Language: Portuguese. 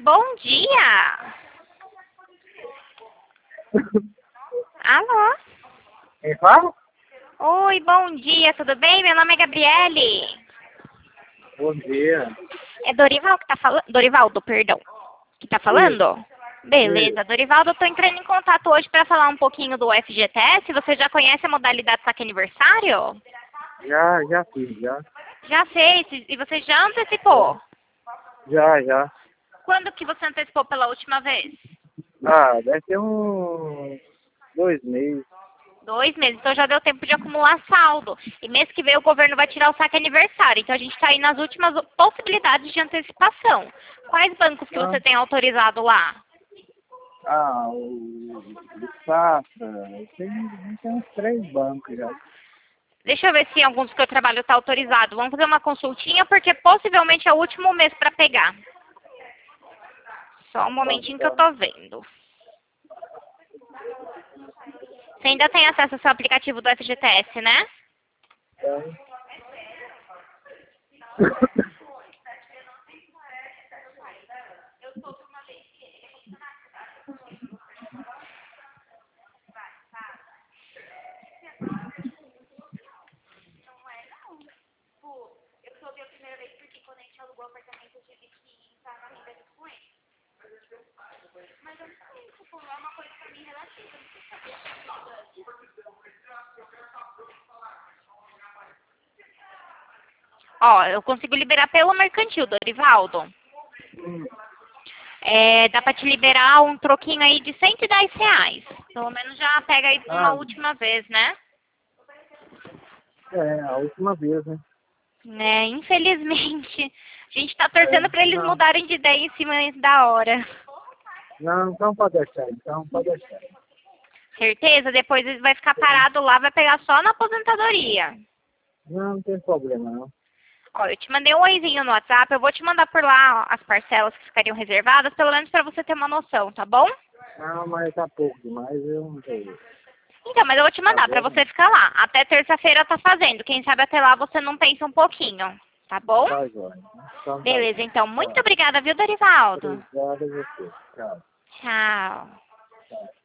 Bom dia! Alô? Quem fala? Oi, bom dia, tudo bem? Meu nome é Gabriele. Bom dia. É Dorival que tá falando? Dorivaldo, perdão. Que tá Isso, falando? Beleza, isso. Dorivaldo, eu tô entrando em contato hoje para falar um pouquinho do FGTS. Você já conhece a modalidade saque aniversário? Já fiz, já. Já fez, e você já antecipou? Já. Quando que você antecipou pela última vez? Ah, deve ter uns 2 meses. 2 meses, então já deu tempo de acumular saldo. E mês que vem o governo vai tirar o saque aniversário. Então a gente está aí nas últimas possibilidades de antecipação. Quais bancos que Ah, você tem autorizado lá? o Safra, tem uns 3 bancos já. Deixa eu ver se alguns que eu trabalho está autorizado. Vamos fazer uma consultinha, porque possivelmente é o último mês para pegar. Só um momentinho que eu Tá. tô vendo. Você ainda tem acesso ao seu aplicativo do FGTS, né? Tem. Ó, eu consigo liberar pelo mercantil, Dorivaldo. Hum, Dá pra te liberar um troquinho aí de R$ 110. Pelo menos já pega aí uma Ah, última vez, né? a última vez, né? Né, infelizmente. A gente tá torcendo pra eles Não, mudarem de ideia em cima da hora. não, então pode deixar, então pode deixar. Certeza? Depois ele vai ficar parado lá, vai pegar só na aposentadoria. Não tem problema, não. Ó, eu te mandei um oizinho no WhatsApp, eu vou te mandar por lá as parcelas que ficariam reservadas, pelo menos pra você ter uma noção, tá bom? Não, mas tá pouco demais, eu não sei. Então, mas eu vou te Tá mandar pra bom? você ficar lá. Até terça-feira tá fazendo. Quem sabe até lá você não pensa um pouquinho, tá bom? Tá, joia. Então tá Beleza, bom. então. Muito Tá. obrigada, viu, Dorivaldo? Obrigado a você. Tchau. Tchau. Tchau.